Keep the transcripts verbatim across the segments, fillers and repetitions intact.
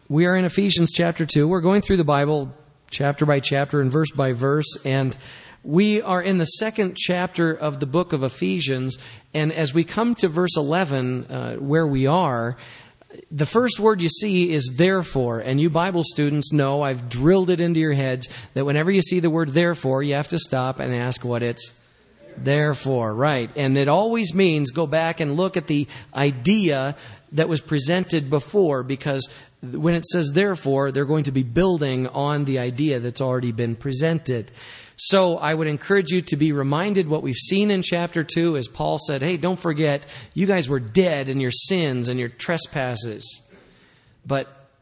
We are in Ephesians chapter two. We're going through the Bible chapter by chapter and verse by verse, and we are in the second chapter of the book of Ephesians. And as we come to verse eleven, uh, where we are, the first word you see is therefore. And you Bible students know, I've drilled it into your heads, that whenever you see the word therefore, you have to stop and ask what it's there for. Right. And it always means go back and look at the idea that was presented before, because when it says therefore, they're going to be building on the idea that's already been presented. So I would encourage you to be reminded what we've seen in chapter two, as Paul said, hey, don't forget, you guys were dead in your sins and your trespasses, but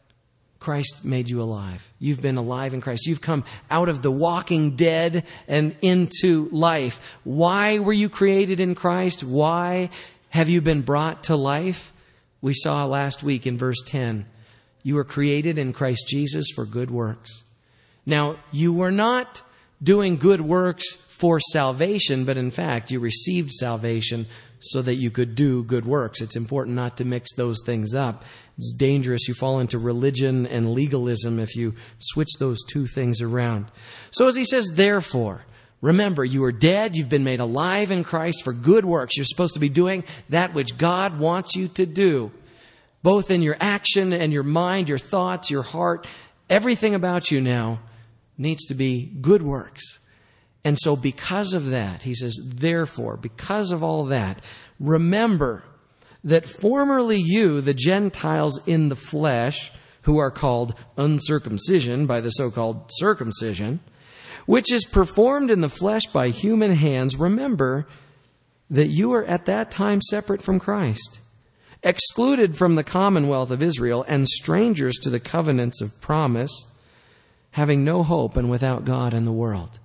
Christ made you alive. You've been alive in Christ. You've come out of the walking dead and into life. Why were you created in Christ? Why have you been brought to life? We saw last week in verse ten. You were created in Christ Jesus for good works. Now, you were not doing good works for salvation, but in fact, you received salvation so that you could do good works. It's important not to mix those things up. It's dangerous. You fall into religion and legalism if you switch those two things around. So as he says, therefore, remember, you are dead. You've been made alive in Christ for good works. You're supposed to be doing that which God wants you to do, both in your action and your mind, your thoughts, your heart. Everything about you now needs to be good works. And so because of that, he says, therefore, because of all that, remember that formerly you, the Gentiles in the flesh, who are called uncircumcision by the so-called circumcision, which is performed in the flesh by human hands, remember that you were at that time separate from Christ, excluded from the commonwealth of Israel, and strangers to the covenants of promise, having no hope and without God in the world.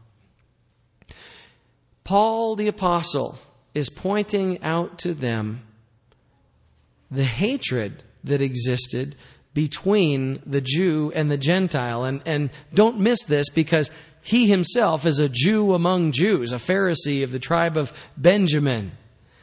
Paul the apostle is pointing out to them the hatred that existed between the Jew and the Gentile. And, and don't miss this, because he himself is a Jew among Jews, a Pharisee of the tribe of Benjamin.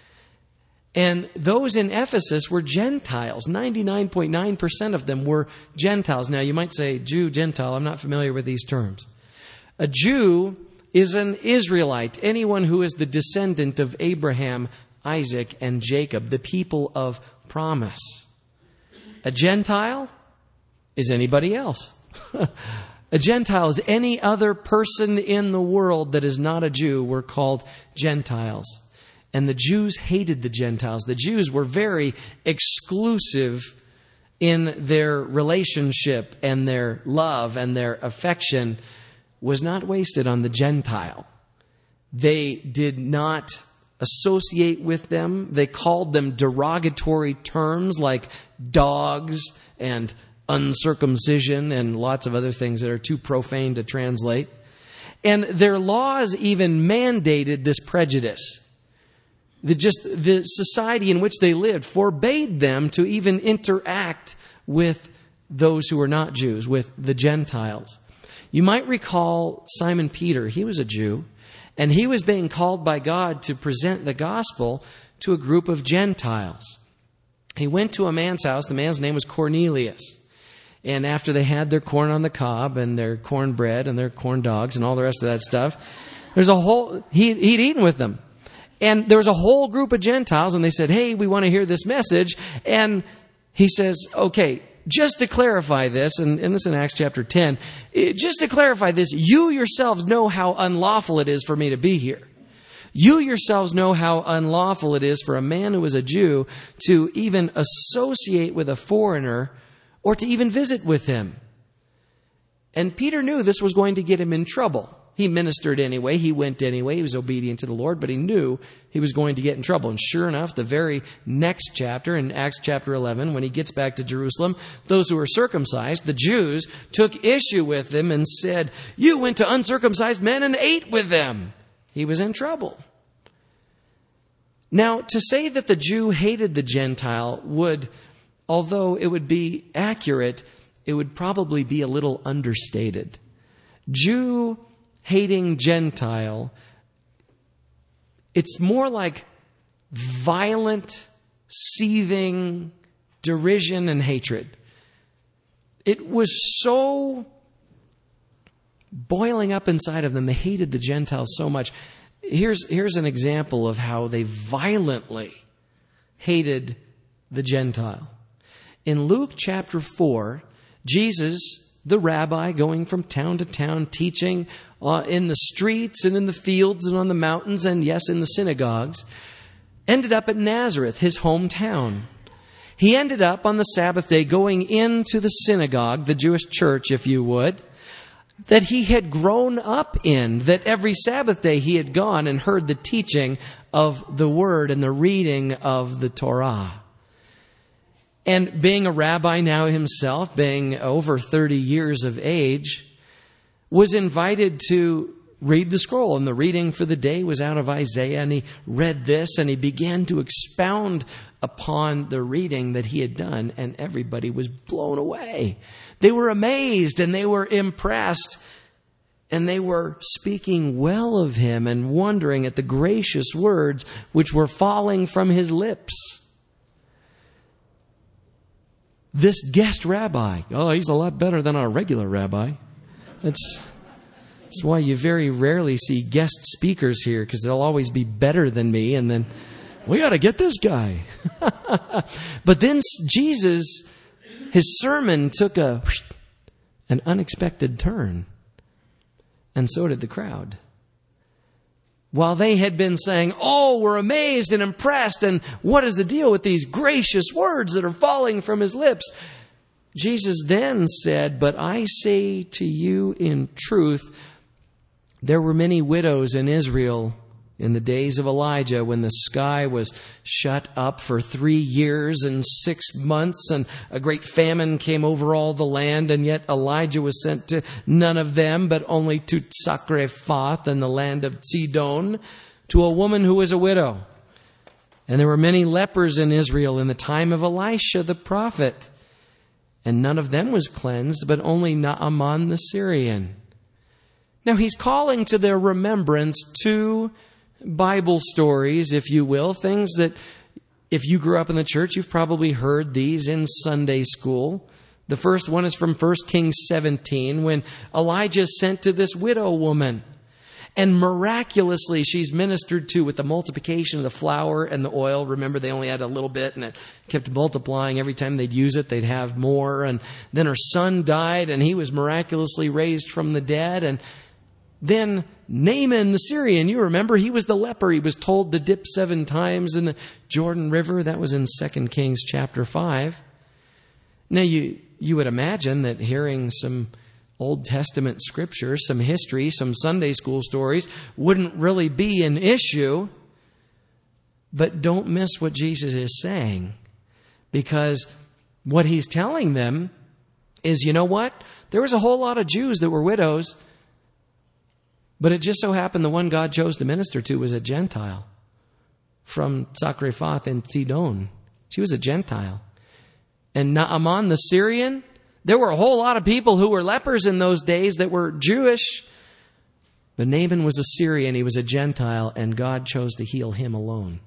And those in Ephesus were Gentiles. ninety-nine point nine percent of them were Gentiles. Now, you might say, Jew, Gentile, I'm not familiar with these terms. A Jew is an Israelite, anyone who is the descendant of Abraham, Isaac, and Jacob, the people of promise. A Gentile is anybody else. A Gentile is any other person in the world that is not a Jew. We're called Gentiles. And the Jews hated the Gentiles. The Jews were very exclusive in their relationship, and their love and their affection was not wasted on the Gentile. They did not associate with them. They called them derogatory terms like dogs and uncircumcision and lots of other things that are too profane to translate. And their laws even mandated this prejudice. The, just the society in which they lived forbade them to even interact with those who were not Jews, with the Gentiles. You might recall Simon Peter. He was a Jew, and he was being called by God to present the gospel to a group of Gentiles. He went to a man's house. The man's name was Cornelius. And after they had their corn on the cob and their cornbread and their corn dogs and all the rest of that stuff, there's a whole, he, he'd eaten with them. And there was a whole group of Gentiles, and they said, hey, we want to hear this message. And he says, okay, just to clarify this, and, and this is in Acts chapter ten, just to clarify this, you yourselves know how unlawful it is for me to be here. You yourselves know how unlawful it is for a man who is a Jew to even associate with a foreigner or to even visit with him. And Peter knew this was going to get him in trouble. He ministered anyway. He went anyway. He was obedient to the Lord, but he knew he was going to get in trouble. And sure enough, the very next chapter, in Acts chapter eleven, when he gets back to Jerusalem, those who were circumcised, the Jews, took issue with him and said, you went to uncircumcised men and ate with them. He was in trouble. Now, to say that the Jew hated the Gentile would, although it would be accurate, it would probably be a little understated. Jew hating Gentile, it's more like violent, seething derision and hatred. it was so boiling up inside of them. They hated the Gentiles so much. Here's, here's an example of how they violently hated the Gentile. In Luke chapter four, Jesus, the rabbi, going from town to town, teaching uh, in the streets and in the fields and on the mountains and, yes, in the synagogues, ended up at Nazareth, his hometown. He ended up on the Sabbath day going into the synagogue, the Jewish church, if you would, that he had grown up in, that every Sabbath day he had gone and heard the teaching of the Word and the reading of the Torah. And being a rabbi now himself, being over thirty years of age, was invited to read the scroll. And the reading for the day was out of Isaiah. And he read this and he began to expound upon the reading that he had done. And everybody was blown away. They were amazed and they were impressed. And they were speaking well of him and wondering at the gracious words which were falling from his lips. This guest rabbi, oh, he's a lot better than our regular rabbi. That's, that's why you very rarely see guest speakers here, because they'll always be better than me, and then, we got to get this guy. But then Jesus, his sermon took a an unexpected turn, and so did the crowd. While they had been saying, oh, we're amazed and impressed, and what is the deal with these gracious words that are falling from his lips? Jesus then said, but I say to you in truth, there were many widows in Israel in the days of Elijah, when the sky was shut up for three years and six months, and a great famine came over all the land, and yet Elijah was sent to none of them, but only to Zarephath in the land of Sidon, to a woman who was a widow. And there were many lepers in Israel in the time of Elisha the prophet, and none of them was cleansed, but only Naaman the Syrian. Now he's calling to their remembrance two Bible stories, if you will, things that if you grew up in the church, you've probably heard these in Sunday school. The first one is from First Kings seventeen, when Elijah is sent to this widow woman. And miraculously, she's ministered to with the multiplication of the flour and the oil. Remember, they only had a little bit, and it kept multiplying. Every time they'd use it, they'd have more. And then her son died, and he was miraculously raised from the dead. And then Naaman the Syrian, you remember, he was the leper. He was told to dip seven times in the Jordan River. That was in Second Kings chapter five. Now, you, you would imagine that hearing some Old Testament scripture, some history, some Sunday school stories wouldn't really be an issue. But don't miss what Jesus is saying, because what he's telling them is, you know what? There was a whole lot of Jews that were widows, but it just so happened the one God chose to minister to was a Gentile from Zarephath and Sidon. She was a Gentile. And Naaman the Syrian, there were a whole lot of people who were lepers in those days that were Jewish. But Naaman was a Syrian, he was a Gentile, and God chose to heal him alone.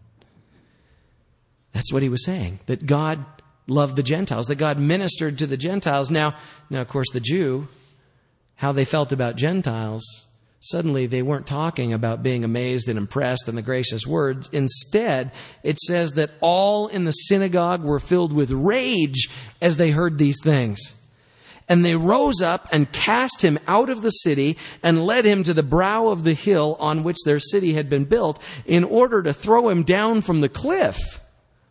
That's what he was saying, that God loved the Gentiles, that God ministered to the Gentiles. Now, now, of course, the Jew, how they felt about Gentiles, suddenly they weren't talking about being amazed and impressed and the gracious words. Instead, it says that all in the synagogue were filled with rage as they heard these things. And they rose up and cast him out of the city and led him to the brow of the hill on which their city had been built, in order to throw him down from the cliff.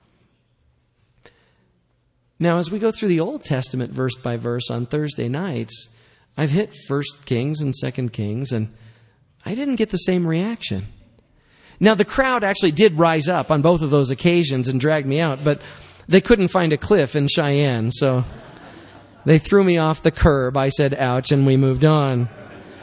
Now, as we go through the Old Testament verse by verse on Thursday nights, I've hit First Kings and Second Kings, and I didn't get the same reaction. Now, the crowd actually did rise up on both of those occasions and dragged me out, but they couldn't find a cliff in Cheyenne, so they threw me off the curb. I said, ouch, and we moved on.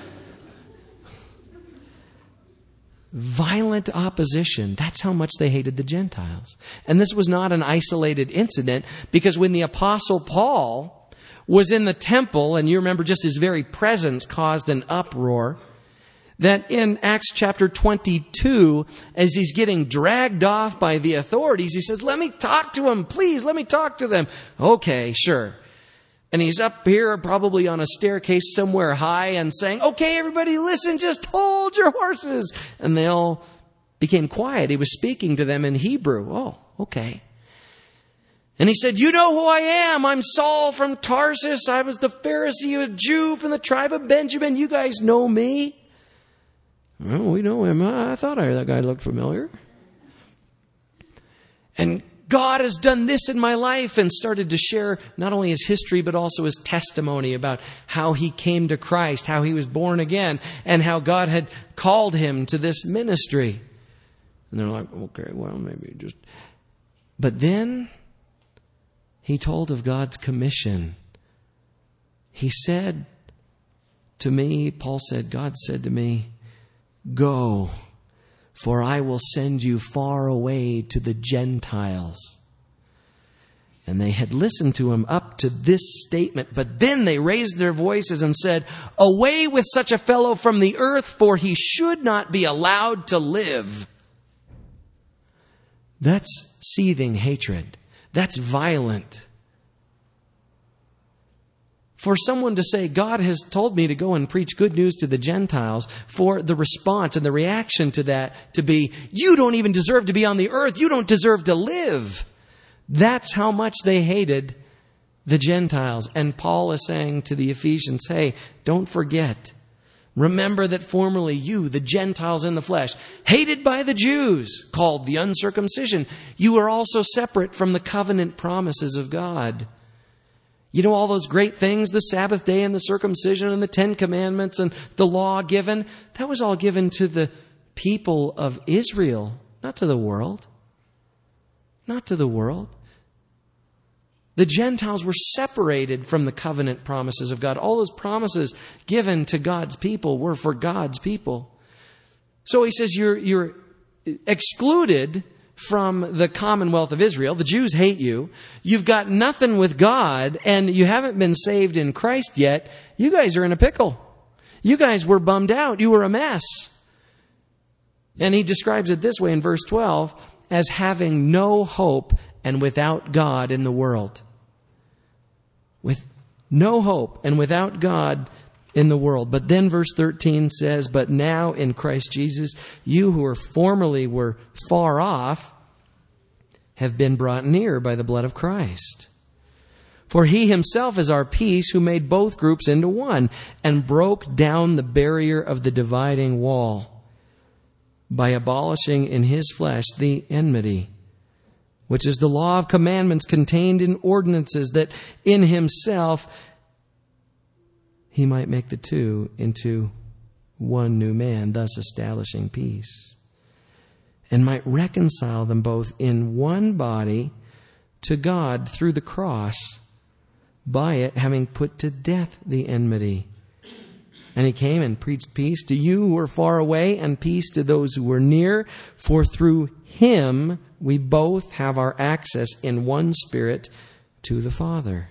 Violent opposition. That's how much they hated the Gentiles. And this was not an isolated incident, because when the Apostle Paul was in the temple, and you remember just his very presence caused an uproar, that in Acts chapter twenty-two, as he's getting dragged off by the authorities, he says, let me talk to them, please, let me talk to them. Okay, sure. And he's up here probably on a staircase somewhere high and saying, okay, everybody listen, just hold your horses. And they all became quiet. He was speaking to them in Hebrew. Oh, okay. And he said, you know who I am. I'm Saul from Tarsus. I was the Pharisee, a Jew from the tribe of Benjamin. You guys know me. Well, we know him. I thought I, that guy looked familiar. And God has done this in my life, and started to share not only his history, but also his testimony about how he came to Christ, how he was born again, and how God had called him to this ministry. And they're like, okay, well, maybe just... But then he told of God's commission. He said to me, Paul said, God said to me, go, for I will send you far away to the Gentiles. And they had listened to him up to this statement, but then they raised their voices and said, away with such a fellow from the earth, for he should not be allowed to live. That's seething hatred. That's violent. For someone to say, God has told me to go and preach good news to the Gentiles, for the response and the reaction to that to be, you don't even deserve to be on the earth. You don't deserve to live. That's how much they hated the Gentiles. And Paul is saying to the Ephesians, hey, don't forget. Remember that formerly you, the Gentiles in the flesh, hated by the Jews, called the uncircumcision, you were also separate from the covenant promises of God. You know, all those great things, the Sabbath day and the circumcision and the Ten Commandments and the law given, that was all given to the people of Israel, not to the world. Not to the world. The Gentiles were separated from the covenant promises of God. All those promises given to God's people were for God's people. So he says you're, you're excluded from the commonwealth of Israel. The Jews hate you. You've got nothing with God, and you haven't been saved in Christ yet. You guys are in a pickle. You guys were bummed out. You were a mess. And he describes it this way in verse twelve, as having no hope and without God in the world. With no hope and without God in the world. But then verse thirteen says, but now in Christ Jesus, you who were formerly were far off have been brought near by the blood of Christ. For he himself is our peace, who made both groups into one and broke down the barrier of the dividing wall by abolishing in his flesh the enmity, which is the law of commandments contained in ordinances, that in himself he might make the two into one new man, thus establishing peace, and might reconcile them both in one body to God through the cross, by it having put to death the enmity. And he came and preached peace to you who are far away, and peace to those who were near. For through him we both have our access in one Spirit to the Father.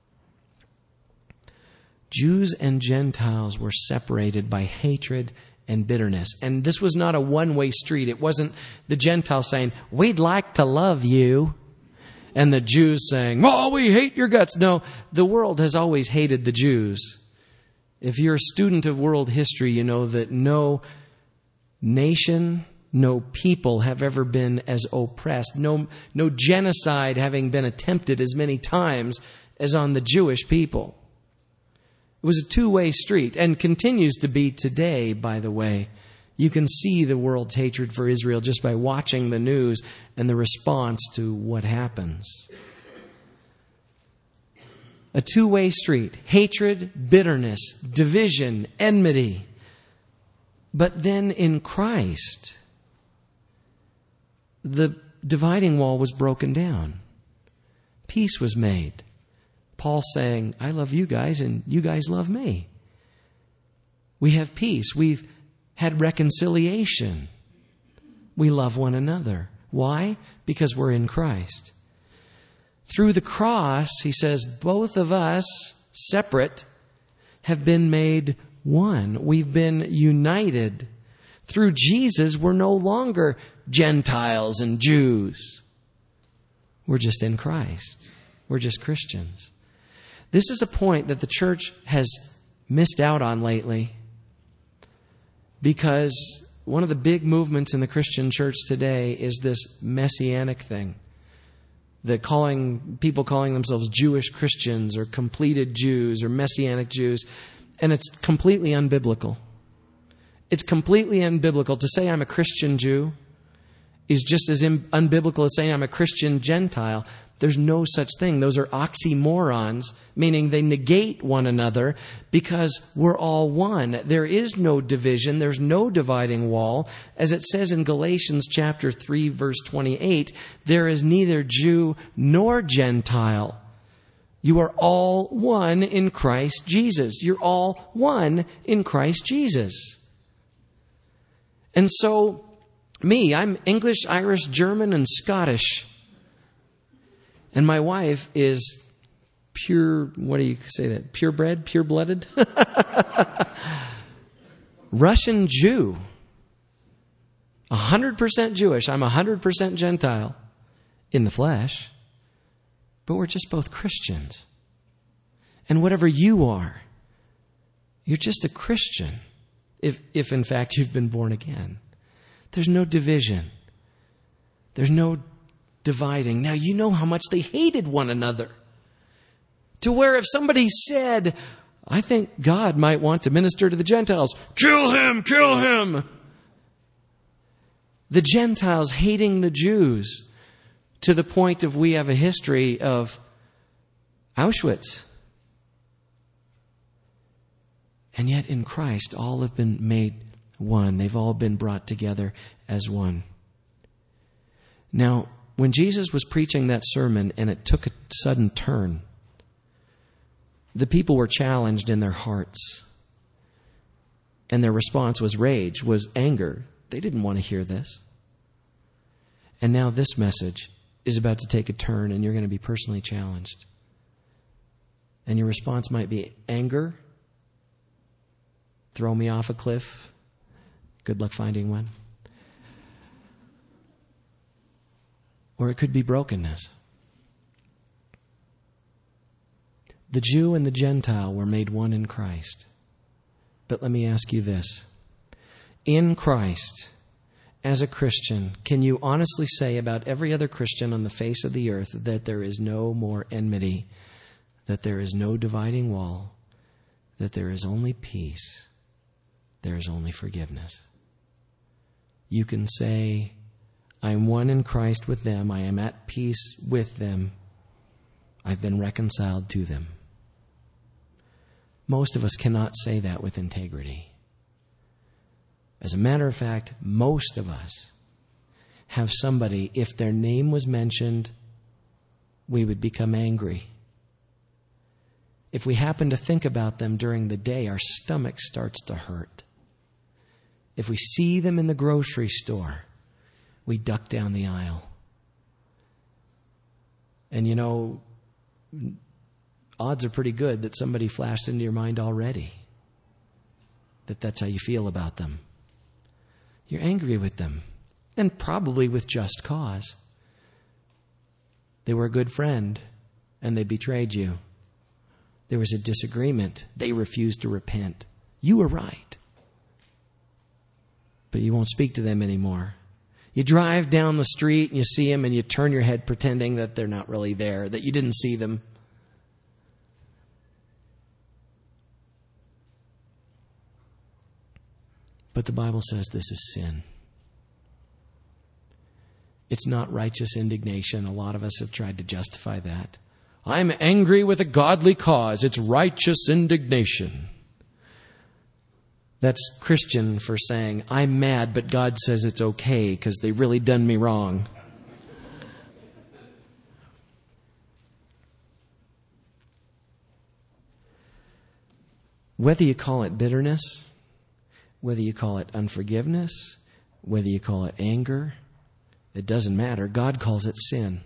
Jews and Gentiles were separated by hatred and bitterness. And this was not a one-way street. It wasn't the Gentiles saying, we'd like to love you, and the Jews saying, oh, we hate your guts. No, the world has always hated the Jews. If you're a student of world history, you know that no nation, no people have ever been as oppressed. No, no genocide having been attempted as many times as on the Jewish people. It was a two-way street, and continues to be today, by the way. You can see the world's hatred for Israel just by watching the news and the response to what happens. A two-way street. Hatred, bitterness, division, enmity. But then in Christ, the dividing wall was broken down. Peace was made. Paul saying, I love you guys and you guys love me. We have peace. We've had reconciliation. We love one another. Why? Because we're in Christ. Through the cross, he says, both of us, separate, have been made one. We've been united. Through Jesus, we're no longer Gentiles and Jews. We're just in Christ. We're just Christians. This is a point that the church has missed out on lately, because one of the big movements in the Christian church today is this messianic thing. That calling people calling themselves Jewish Christians or completed Jews or messianic Jews, and it's completely unbiblical. It's completely unbiblical. To say I'm a Christian Jew is just as unbiblical as saying I'm a Christian Gentile. There's no such thing. Those are oxymorons, meaning they negate one another, because we're all one. There is no division. There's no dividing wall. As it says in Galatians chapter three, verse twenty-eight, there is neither Jew nor Gentile. You are all one in Christ Jesus. You're all one in Christ Jesus. And so, me, I'm English, Irish, German, and Scottish. And my wife is pure, what do you say that? Purebred? Pure-blooded? Russian Jew. one hundred percent Jewish. I'm one hundred percent Gentile in the flesh. But we're just both Christians. And whatever you are, you're just a Christian. If, if in fact you've been born again. There's no division. There's no dividing. Now, you know how much they hated one another. To where if somebody said, I think God might want to minister to the Gentiles, kill him, kill him. The Gentiles hating the Jews to the point of we have a history of Auschwitz. And yet in Christ, all have been made one. They've all been brought together as one. Now, when Jesus was preaching that sermon and it took a sudden turn, the people were challenged in their hearts. And their response was rage, was anger. They didn't want to hear this. And now this message is about to take a turn and you're going to be personally challenged. And your response might be anger. Throw me off a cliff. Good luck finding one. Or it could be brokenness. The Jew and the Gentile were made one in Christ. But let me ask you this. In Christ, as a Christian, can you honestly say about every other Christian on the face of the earth that there is no more enmity, that there is no dividing wall, that there is only peace, there is only forgiveness? You can say, I am one in Christ with them. I am at peace with them. I've been reconciled to them. Most of us cannot say that with integrity. As a matter of fact, most of us have somebody, if their name was mentioned, we would become angry. If we happen to think about them during the day, our stomach starts to hurt. If we see them in the grocery store, we duck down the aisle. And you know, odds are pretty good that somebody flashed into your mind already. That that's how you feel about them. You're angry with them. And probably with just cause. They were a good friend, and they betrayed you. There was a disagreement. They refused to repent. You were right. But you won't speak to them anymore. You drive down the street and you see them and you turn your head pretending that they're not really there, that you didn't see them. But the Bible says this is sin. It's not righteous indignation. A lot of us have tried to justify that. I'm angry with a godly cause. It's righteous indignation. That's Christian for saying, I'm mad, but God says it's okay because they really done me wrong. Whether you call it bitterness, whether you call it unforgiveness, whether you call it anger, it doesn't matter. God calls it sin.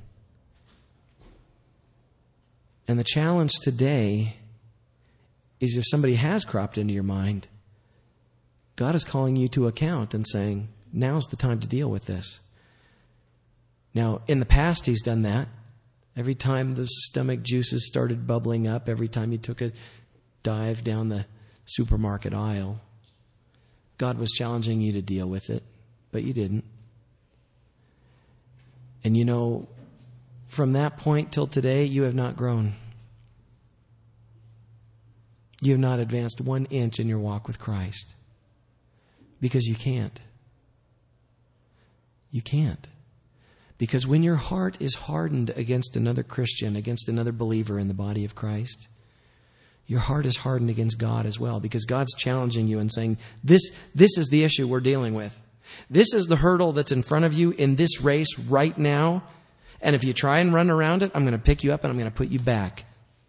And the challenge today is if somebody has cropped into your mind, God is calling you to account and saying, now's the time to deal with this. Now, in the past, He's done that Every time the stomach juices started bubbling up, every time you took a dive down the supermarket aisle, God was challenging you to deal with it, but you didn't. And you know, from that point till today, you have not grown. You have not advanced one inch in your walk with Christ. Because you can't. You can't. Because when your heart is hardened against another Christian, against another believer in the body of Christ, your heart is hardened against God as well. Because God's challenging you and saying, this, this is the issue we're dealing with. This is the hurdle that's in front of you in this race right now. And if you try and run around it, I'm going to pick you up and I'm going to put you back.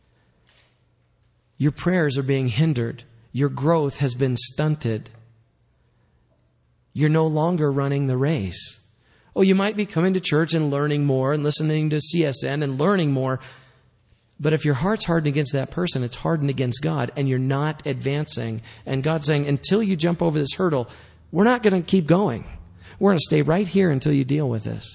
Your prayers are being hindered. Your growth has been stunted. You're no longer running the race. Oh, you might be coming to church and learning more and listening to C S N and learning more. But if your heart's hardened against that person, it's hardened against God and you're not advancing. And God's saying, until you jump over this hurdle, we're not going to keep going. We're going to stay right here until you deal with this.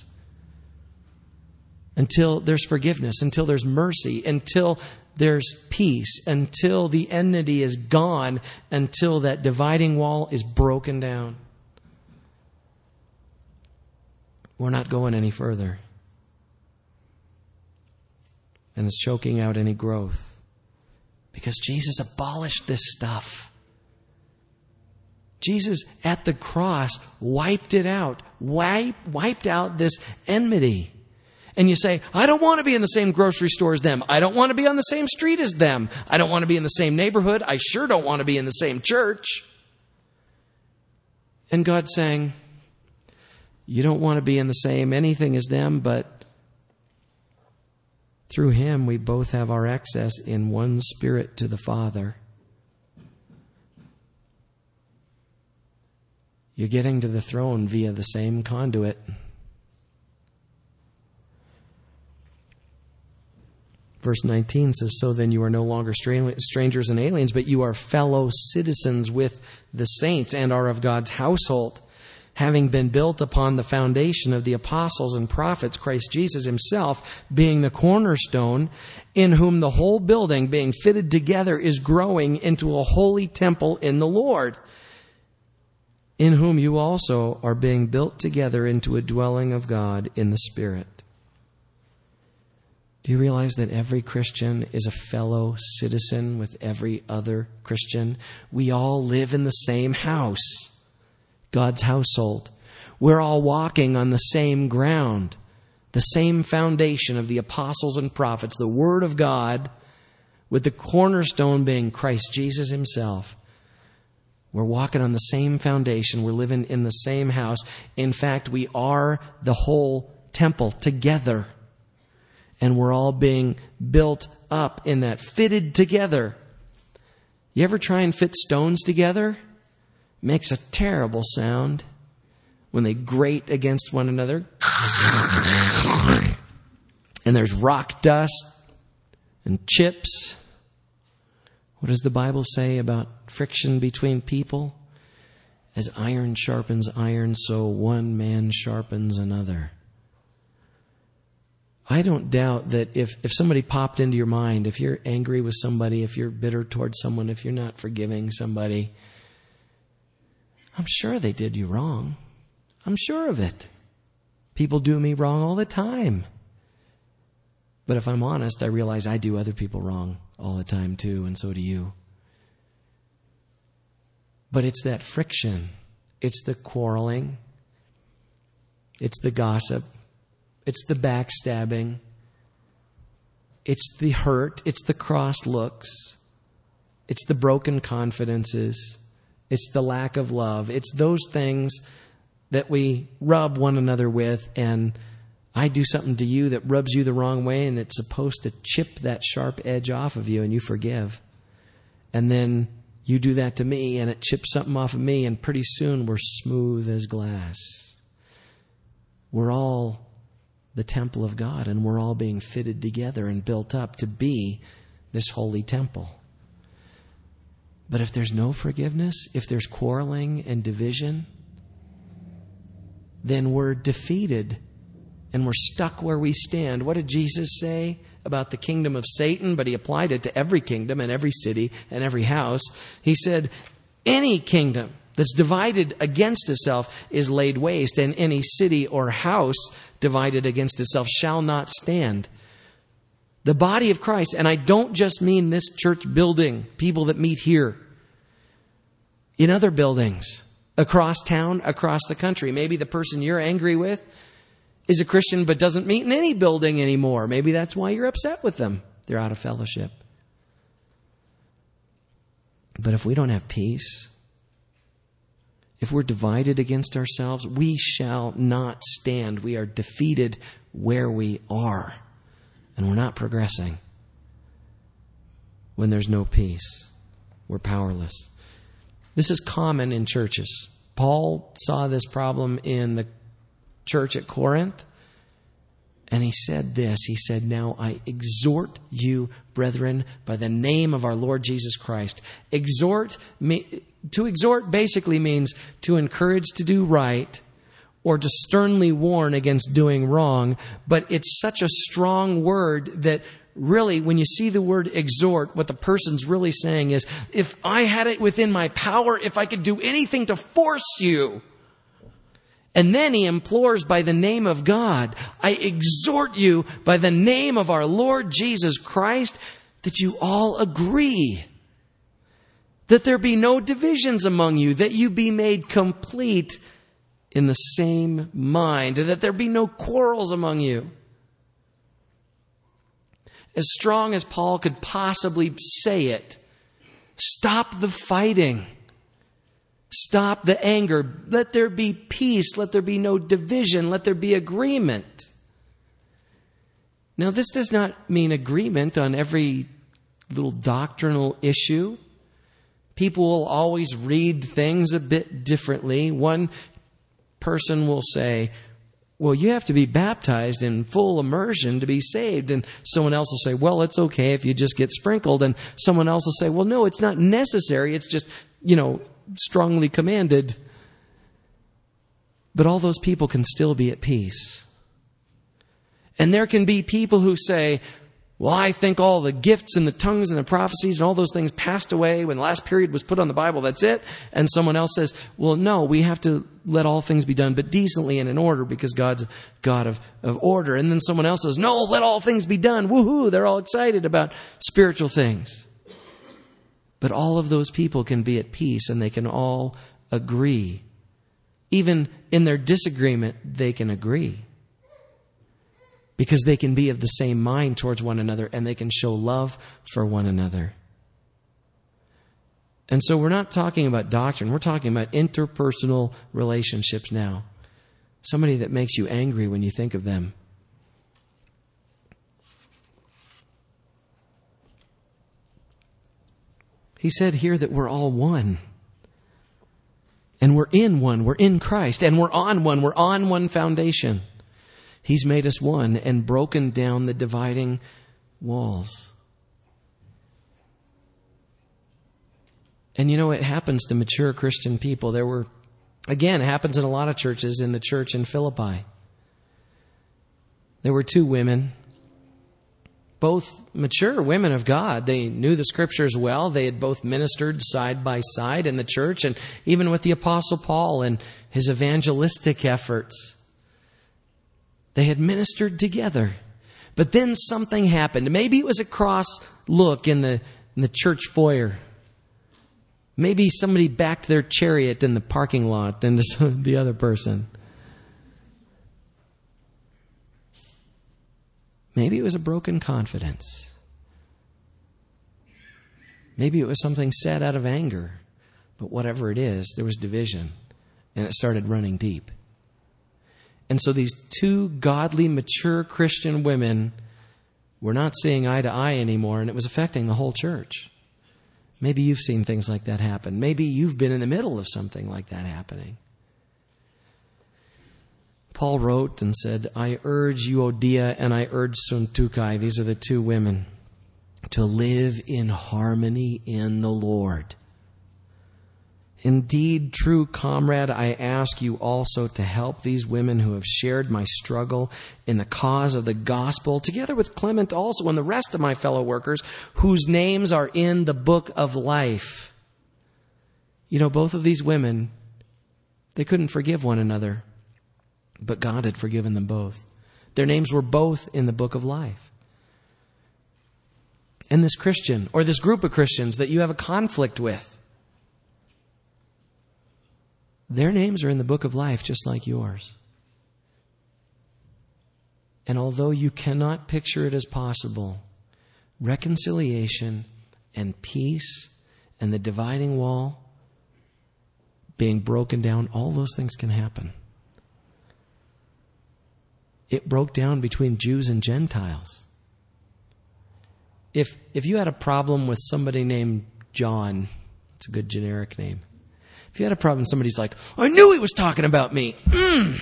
Until there's forgiveness, until there's mercy, until there's peace, until the enmity is gone, until that dividing wall is broken down. We're not going any further. And it's choking out any growth. Because Jesus abolished this stuff. Jesus at the cross wiped it out. Wipe, wiped out this enmity. And you say, I don't want to be in the same grocery store as them. I don't want to be on the same street as them. I don't want to be in the same neighborhood. I sure don't want to be in the same church. And God's saying, you don't want to be in the same anything as them, but through Him we both have our access in one Spirit to the Father. You're getting to the throne via the same conduit. Verse nineteen says, so then you are no longer strangers and aliens, but you are fellow citizens with the saints and are of God's household, having been built upon the foundation of the apostles and prophets, Christ Jesus Himself being the cornerstone, in whom the whole building being fitted together is growing into a holy temple in the Lord, in whom you also are being built together into a dwelling of God in the Spirit. Do you realize that every Christian is a fellow citizen with every other Christian? We all live in the same house, God's household. We're all walking on the same ground, the same foundation of the apostles and prophets, the Word of God, with the cornerstone being Christ Jesus Himself. We're walking on the same foundation. We're living in the same house. In fact, we are the whole temple together. And we're all being built up in that, fitted together. You ever try and fit stones together? Makes a terrible sound when they grate against one another. And there's rock dust and chips. What does the Bible say about friction between people? As iron sharpens iron, so one man sharpens another. I don't doubt that if, if somebody popped into your mind, if you're angry with somebody, if you're bitter towards someone, if you're not forgiving somebody, I'm sure they did you wrong. I'm sure of it. People do me wrong all the time. But if I'm honest, I realize I do other people wrong all the time too, and so do you. But it's that friction. It's the quarreling. It's the gossip. It's the backstabbing. It's the hurt. It's the cross looks. It's the broken confidences. It's the lack of love. It's those things that we rub one another with, and I do something to you that rubs you the wrong way, and it's supposed to chip that sharp edge off of you, and you forgive. And then you do that to me, and it chips something off of me, and pretty soon we're smooth as glass. We're all the temple of God, and we're all being fitted together and built up to be this holy temple. But if there's no forgiveness, if there's quarreling and division, then we're defeated and we're stuck where we stand. What did Jesus say about the kingdom of Satan? But he applied it to every kingdom and every city and every house. He said, any kingdom that's divided against itself is laid waste, and any city or house divided against itself shall not stand. The body of Christ, and I don't just mean this church building, people that meet here, in other buildings, across town, across the country. Maybe the person you're angry with is a Christian but doesn't meet in any building anymore. Maybe that's why you're upset with them. They're out of fellowship. But if we don't have peace, if we're divided against ourselves, we shall not stand. We are defeated where we are. And we're not progressing. When there's no peace, we're powerless. This is common in churches. Paul saw this problem in the church at Corinth. And he said this. He said, now I exhort you, brethren, by the name of our Lord Jesus Christ. Exhort, me, to exhort basically means to encourage to do right or to sternly warn against doing wrong. But it's such a strong word that really, when you see the word exhort, what the person's really saying is, if I had it within my power, if I could do anything to force you. And then he implores by the name of God, I exhort you by the name of our Lord Jesus Christ, that you all agree. That there be no divisions among you, that you be made complete in the same mind, and that there be no quarrels among you. As strong as Paul could possibly say it, stop the fighting. Stop the anger. Let there be peace. Let there be no division. Let there be agreement. Now, this does not mean agreement on every little doctrinal issue. People will always read things a bit differently. One person will say, well, you have to be baptized in full immersion to be saved. And someone else will say, well, it's okay if you just get sprinkled. And someone else will say, well, no, it's not necessary. It's just, you know, strongly commanded. But all those people can still be at peace. And there can be people who say, well, I think all the gifts and the tongues and the prophecies and all those things passed away when the last period was put on the Bible. That's it. And someone else says, well, no, we have to let all things be done, but decently and in order, because God's a God of, of order. And then someone else says, no, let all things be done. Woohoo! They're all excited about spiritual things. But all of those people can be at peace, and they can all agree. Even in their disagreement, they can agree. Because they can be of the same mind towards one another, and they can show love for one another. And so we're not talking about doctrine. We're talking about interpersonal relationships now. Somebody that makes you angry when you think of them. He said here that we're all one. And we're in one. We're in Christ. And we're on one. We're on one foundation. He's made us one and broken down the dividing walls. And you know, it happens to mature Christian people. There were, again, it happens in a lot of churches, in the church in Philippi. There were two women, both mature women of God. They knew the scriptures well. They had both ministered side by side in the church, and even with the Apostle Paul and his evangelistic efforts. They had ministered together. But then something happened. Maybe it was a cross look in the, in the church foyer. Maybe somebody backed their chariot in the parking lot into the other person. Maybe it was a broken confidence. Maybe it was something said out of anger. But whatever it is, there was division. And it started running deep. And so these two godly, mature Christian women were not seeing eye to eye anymore, and it was affecting the whole church. Maybe you've seen things like that happen. Maybe you've been in the middle of something like that happening. Paul wrote and said, I urge Euodia and I urge Syntyche, these are the two women, to live in harmony in the Lord. Indeed, true comrade, I ask you also to help these women who have shared my struggle in the cause of the gospel, together with Clement also and the rest of my fellow workers whose names are in the book of life. You know, both of these women, they couldn't forgive one another, but God had forgiven them both. Their names were both in the book of life. And this Christian, or this group of Christians that you have a conflict with, their names are in the book of life just like yours. And although you cannot picture it as possible, reconciliation and peace and the dividing wall being broken down, all those things can happen. It broke down between Jews and Gentiles. If if you had a problem with somebody named John, it's a good generic name. If you had a problem, somebody's like, I knew he was talking about me. Mm.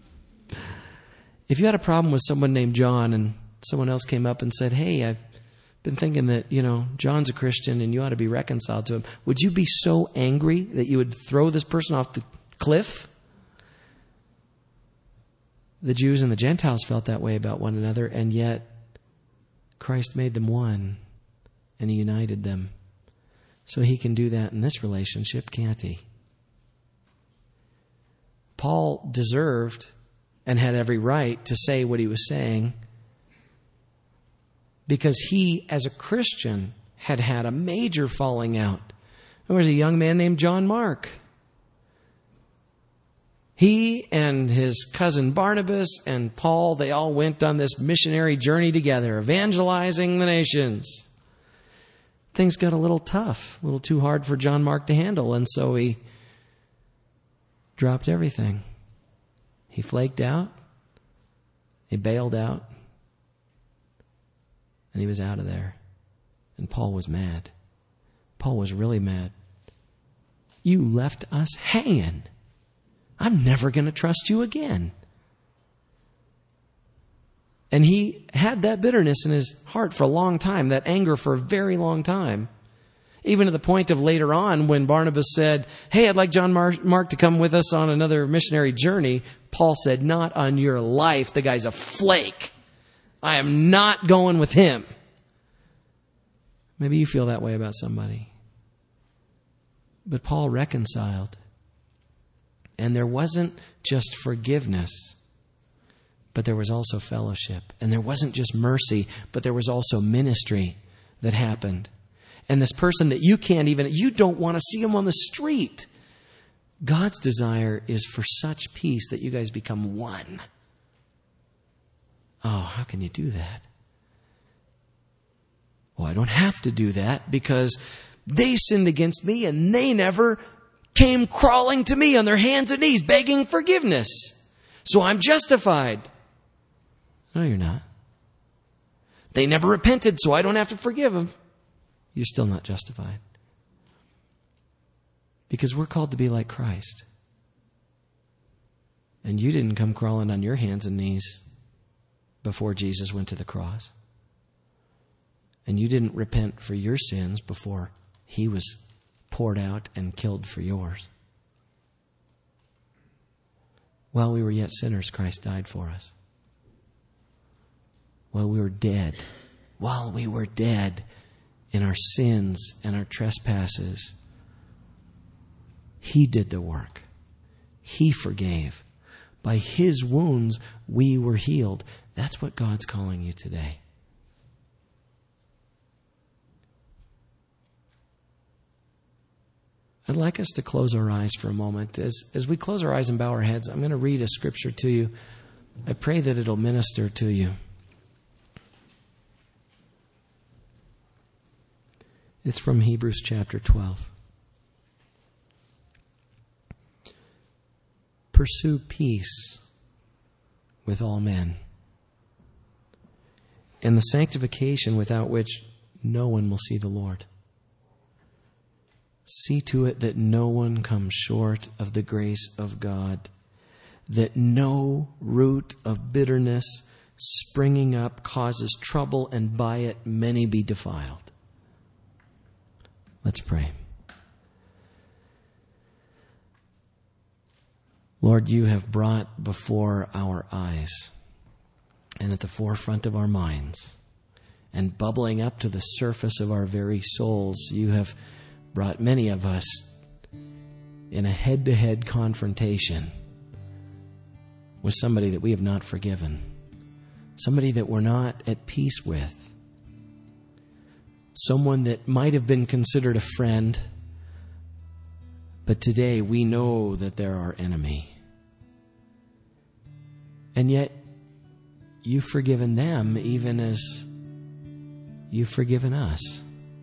If you had a problem with someone named John and someone else came up and said, hey, I've been thinking that, you know, John's a Christian and you ought to be reconciled to him, would you be so angry that you would throw this person off the cliff? The Jews and the Gentiles felt that way about one another, and yet Christ made them one and He united them. So He can do that in this relationship, can't He? Paul deserved and had every right to say what he was saying because he, as a Christian, had had a major falling out. There was a young man named John Mark. He and his cousin Barnabas and Paul, they all went on this missionary journey together, evangelizing the nations. Things got a little tough, a little too hard for John Mark to handle, and so he dropped everything. He flaked out. He bailed out. And he was out of there. And Paul was mad. Paul was really mad. You left us hanging. I'm never going to trust you again. And he had that bitterness in his heart for a long time, that anger for a very long time. Even to the point of later on when Barnabas said, hey, I'd like John Mark to come with us on another missionary journey. Paul said, not on your life. The guy's a flake. I am not going with him. Maybe you feel that way about somebody. But Paul reconciled. And there wasn't just forgiveness, but there was also fellowship. And there wasn't just mercy, but there was also ministry that happened. And this person that you can't even, you don't want to see him on the street. God's desire is for such peace that you guys become one. Oh, how can you do that? Well, I don't have to do that because they sinned against me and they never came crawling to me on their hands and knees begging forgiveness. So I'm justified. No, you're not. They never repented, so I don't have to forgive them. You're still not justified. Because we're called to be like Christ. And you didn't come crawling on your hands and knees before Jesus went to the cross. And you didn't repent for your sins before He was poured out and killed for yours. While we were yet sinners, Christ died for us. While we were dead, while we were dead in our sins and our trespasses, He did the work. He forgave. By His wounds, we were healed. That's what God's calling you today. I'd like us to close our eyes for a moment. As, as we close our eyes and bow our heads, I'm going to read a scripture to you. I pray that it'll minister to you. It's from Hebrews chapter twelve. Pursue peace with all men, and the sanctification without which no one will see the Lord. See to it that no one comes short of the grace of God, that no root of bitterness springing up causes trouble, and by it many be defiled. Let's pray. Lord, you have brought before our eyes and at the forefront of our minds and bubbling up to the surface of our very souls, you have brought many of us in a head-to-head confrontation with somebody that we have not forgiven, somebody that we're not at peace with, someone that might have been considered a friend, but today we know that they're our enemy. And yet, you've forgiven them even as you've forgiven us.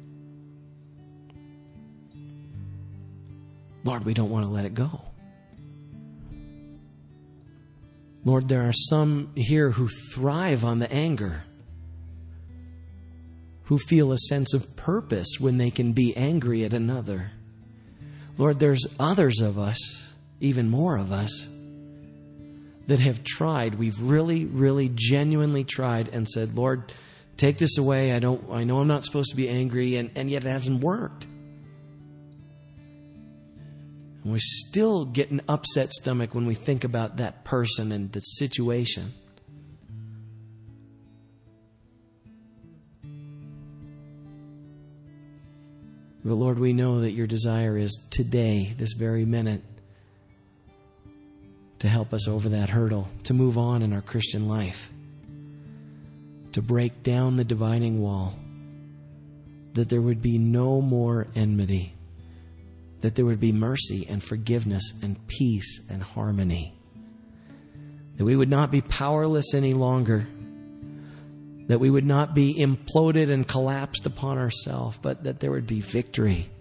Lord, we don't want to let it go. Lord, there are some here who thrive on the anger, who feel a sense of purpose when they can be angry at another. Lord, there's others of us, even more of us, that have tried. We've really, really genuinely tried and said, Lord, take this away. I don't, I know I'm not supposed to be angry, and, and yet it hasn't worked. And we still get an upset stomach when we think about that person and the situation. But Lord, we know that your desire is today, this very minute, to help us over that hurdle, to move on in our Christian life, to break down the dividing wall, that there would be no more enmity, that there would be mercy and forgiveness and peace and harmony, that we would not be powerless any longer, that we would not be imploded and collapsed upon ourselves, but that there would be victory.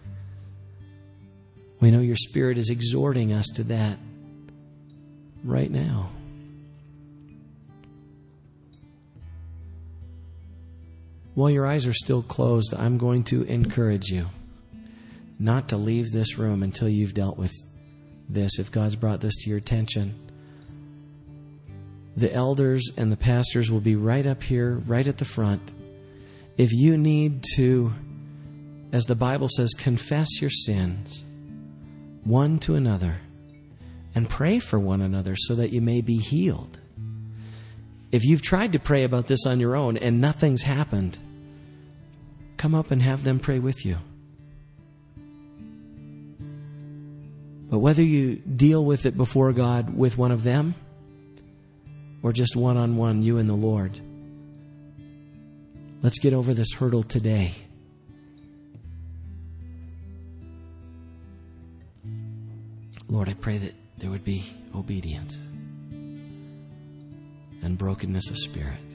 We know your Spirit is exhorting us to that right now. While your eyes are still closed, I'm going to encourage you not to leave this room until you've dealt with this, if God's brought this to your attention. The elders and the pastors will be right up here, right at the front. If you need to, as the Bible says, confess your sins one to another and pray for one another so that you may be healed. If you've tried to pray about this on your own and nothing's happened, come up and have them pray with you. But whether you deal with it before God with one of them or just one-on-one, you and the Lord, let's get over this hurdle today. Lord, I pray that there would be obedience and brokenness of spirit.